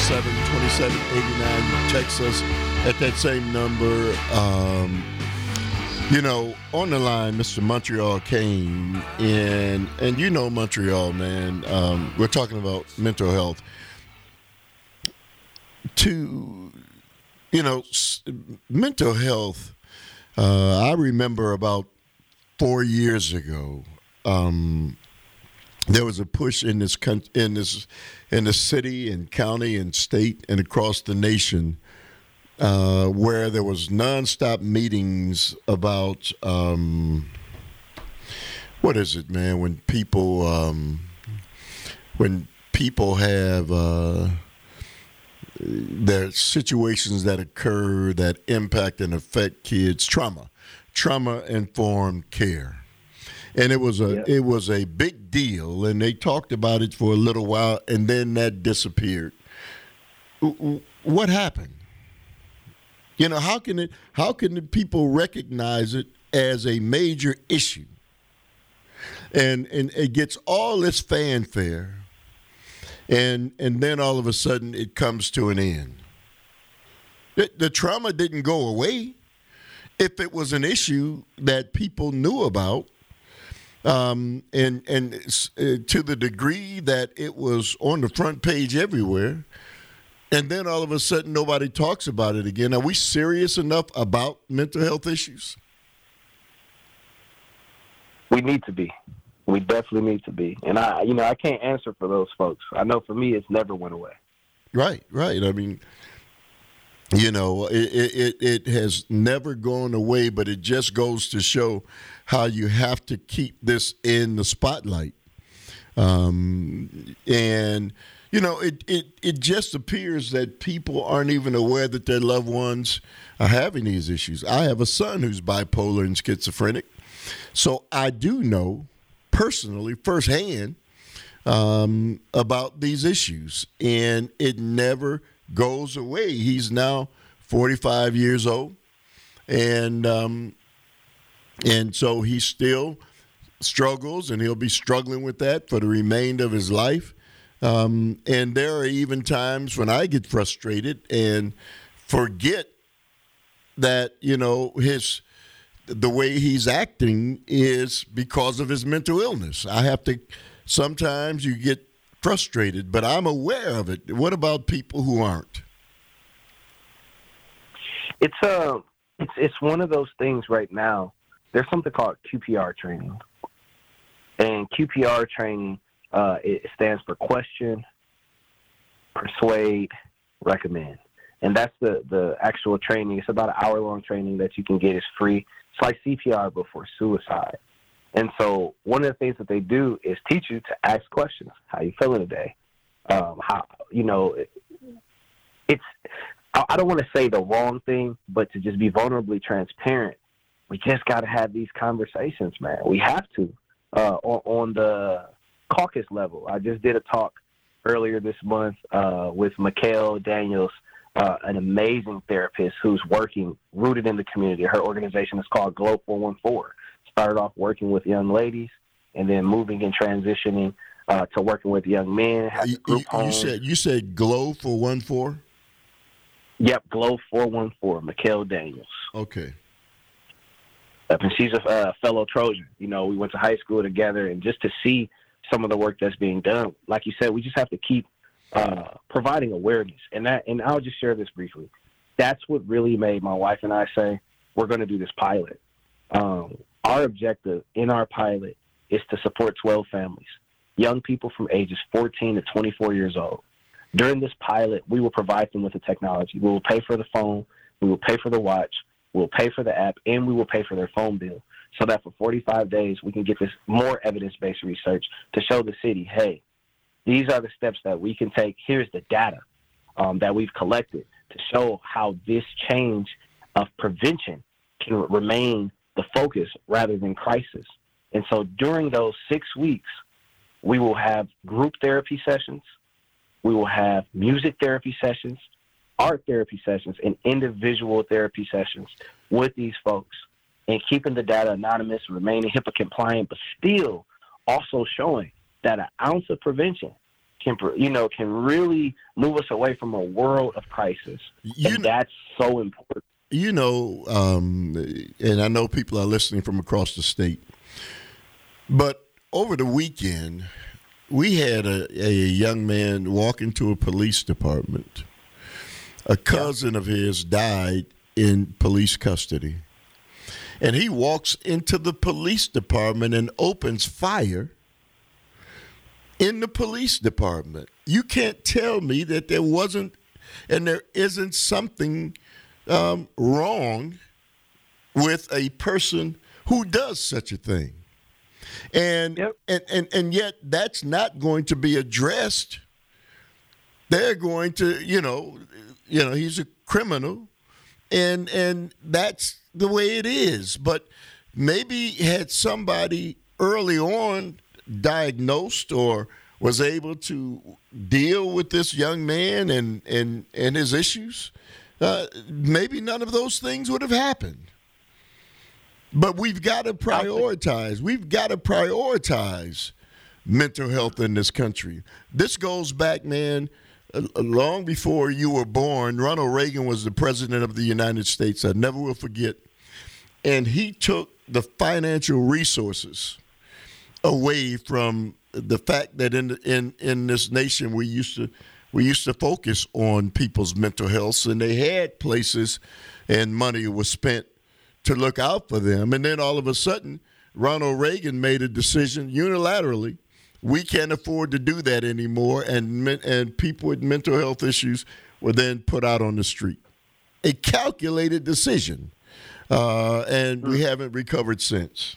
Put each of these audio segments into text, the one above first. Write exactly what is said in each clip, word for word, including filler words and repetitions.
seven, two seven eight nine. Text us at that same number. Um, you know, on the line, Mister Montreal came in, and you know Montreal, man. Um, we're talking about mental health. To, you know, s- mental health, uh, I remember about four years ago, um, there was a push in this coun- in this in the city and county and state and across the nation uh, where there was nonstop meetings about um, what is it, man? When people um, when people have uh, there are situations that occur that impact and affect kids, trauma, trauma-informed care. And it was a Yep. it was a big deal, and they talked about it for a little while, and then that disappeared. W- w- What happened? You know, how can it? How can the people recognize it as a major issue, and and it gets all this fanfare, and and then all of a sudden it comes to an end. The, the trauma didn't go away. If it was an issue that people knew about. Um, and and uh, to the degree that it was on the front page everywhere, and then all of a sudden nobody talks about it again. Are we serious enough about mental health issues? We need to be. We definitely need to be. And I, you know, I can't answer for those folks. I know for me, it's never went away. Right, right. I mean, you know, it, it, it has never gone away, but it just goes to show how you have to keep this in the spotlight. Um, and, you know, it, it, it just appears that people aren't even aware that their loved ones are having these issues. I have a son who's bipolar and schizophrenic, so I do know personally, firsthand, um, about these issues, and it never goes away. He's now forty-five years old, and um, and so he still struggles, and he'll be struggling with that for the remainder of his life. Um, and there are even times when I get frustrated and forget that, you know, his the way he's acting is because of his mental illness. I have to sometimes you get frustrated, but I'm aware of it. What about people who aren't? It's a, it's it's one of those things right now. There's something called Q P R training, and Q P R training uh, it stands for question, persuade, recommend, and that's the the actual training. It's about an hour long training that you can get. It's free. It's like C P R before suicide. And so one of the things that they do is teach you to ask questions. How you feeling today? Um, how, you know, it, it's, I, I don't want to say the wrong thing, but to just be vulnerably transparent. We just got to have these conversations, man. We have to, uh, on, on the caucus level. I just did a talk earlier this month uh, with Mikhail Daniels, uh, an amazing therapist who's working, rooted in the community. Her organization is called Glow four one four. Started off working with young ladies and then moving and transitioning uh, to working with young men. Has You, group you, homes. you said you said Glow for one four? Yep, Glow four one four, Mikhail Daniels. Okay. Uh, and she's a uh, fellow Trojan. You know, we went to high school together, and just to see some of the work that's being done, like you said, we just have to keep uh, providing awareness. And that, and I'll just share this briefly. That's what really made my wife and I say, we're going to do this pilot. Um, Our objective in our pilot is to support twelve families, young people from ages fourteen to twenty-four years old. During this pilot, we will provide them with the technology. We will pay for the phone, we will pay for the watch, we will pay for the app, and we will pay for their phone bill so that for forty-five days we can get this more evidence-based research to show the city, hey, these are the steps that we can take. Here's the data um, that we've collected to show how this change of prevention can remain the focus rather than crisis. And so during those six weeks, we will have group therapy sessions, we will have music therapy sessions, art therapy sessions, and individual therapy sessions with these folks, and keeping the data anonymous, remaining HIPAA compliant, but still also showing that an ounce of prevention can, you know, can really move us away from a world of crisis. You and know, that's so important. You know, um, and I know people are listening from across the state, but over the weekend, we had a, a young man walk into a police department. A cousin of his died in police custody. And he walks into the police department and opens fire in the police department. You can't tell me that there wasn't and there isn't something um, wrong with a person who does such a thing. And, yep. and, and, and yet that's not going to be addressed. They're going to, you know, you know, he's a criminal, and and that's the way it is. But maybe had somebody early on diagnosed or was able to deal with this young man and, and, and his issues, uh, maybe none of those things would have happened. But we've got to prioritize. We've got to prioritize mental health in this country. This goes back, man, long before you were born. Ronald Reagan was the president of the United States. I never will forget. And he took the financial resources away from the fact that in in in this nation we used to we used to focus on people's mental health, and they had places and money was spent to look out for them. And then all of a sudden, Ronald Reagan made a decision unilaterally. We can't afford to do that anymore, and and people with mental health issues were then put out on the street. A calculated decision, uh, and we haven't recovered since.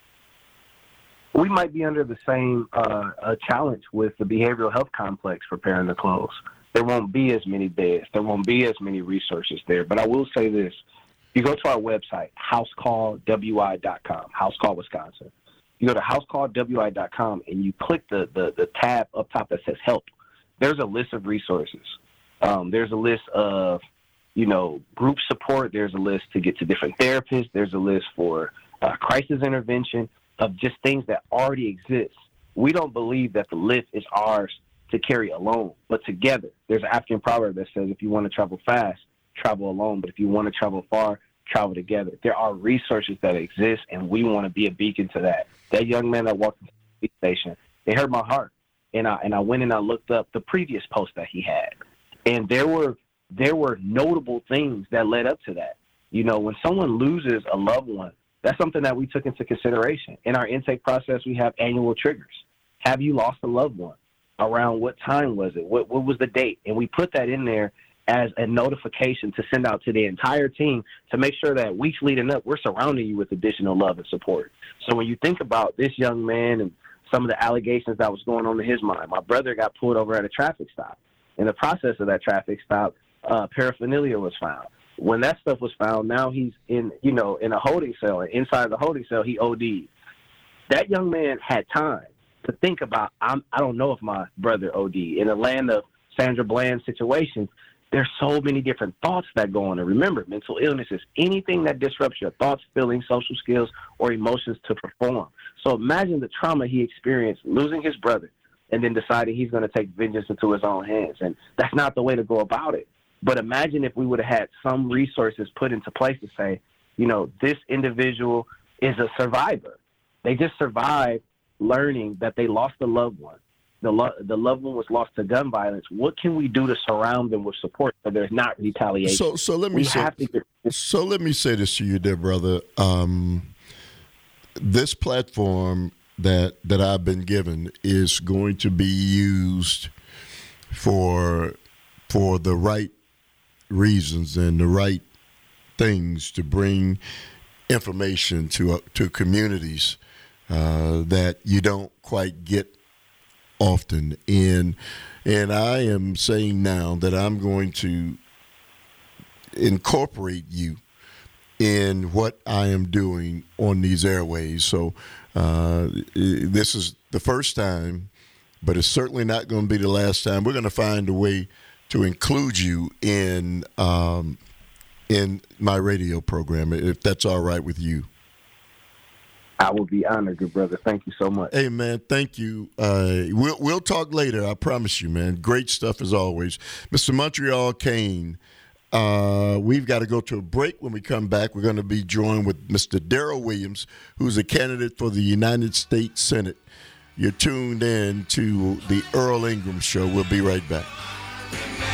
We might be under the same uh, a challenge with the behavioral health complex preparing to close. There won't be as many beds. There won't be as many resources there. But I will say this. You go to our website, house call w i dot com, Housecall Wisconsin. You go to house call w i dot com and you click the, the, the tab up top that says help. There's a list of resources. Um, there's a list of, you know, group support. There's a list to get to different therapists. There's a list for uh, crisis intervention, of just things that already exist. We don't believe that the lift is ours to carry alone, but together. There's an African proverb that says, if you want to travel fast, travel alone, but if you want to travel far, travel together. There are resources that exist, and we want to be a beacon to that. That young man that walked into the police station, it hurt my heart. And I and I went and I looked up the previous post that he had. And there were there were notable things that led up to that. You know, when someone loses a loved one, that's something that we took into consideration. In our intake process, we have annual triggers. Have you lost a loved one? Around what time was it? What what was the date? And we put that in there as a notification to send out to the entire team to make sure that weeks leading up, we're surrounding you with additional love and support. So when you think about this young man and some of the allegations that was going on in his mind, my brother got pulled over at a traffic stop. In the process of that traffic stop, uh, paraphernalia was found. When that stuff was found, now he's in, you know, in a holding cell, and inside the holding cell, he O D'd. That young man had time to think about, I'm, I don't know if my brother O D'd. In a land of Sandra Bland situations, there's so many different thoughts that go on. And remember, mental illness is anything that disrupts your thoughts, feelings, social skills, or emotions to perform. So imagine the trauma he experienced losing his brother and then deciding he's going to take vengeance into his own hands. And that's not the way to go about it. But imagine if we would have had some resources put into place to say, you know, this individual is a survivor. They just survived learning that they lost a loved one. The, lo- the loved one was lost to gun violence. What can we do to surround them with support so there's not retaliation? So, so let me we say, have to get- so let me say this to you, dear brother. Um, this platform that that I've been given is going to be used for for the right reasons and the right things to bring information to uh, to communities uh, that you don't quite get often. And and I am saying now that I'm going to incorporate you in what I am doing on these airways. So uh, this is the first time, but it's certainly not going to be the last time. We're going to find a way to include you in um, in my radio program, if that's all right with you. I will be honored, good brother. Thank you so much. Hey, man, thank you. Uh, we'll we'll talk later. I promise you, man. Great stuff as always, Mister Montreal Cain. Uh, we've got to go to a break. When we come back, we're going to be joined with Mister Darrell Williams, who's a candidate for the United States Senate. You're tuned in to the Earl Ingram Show. We'll be right back.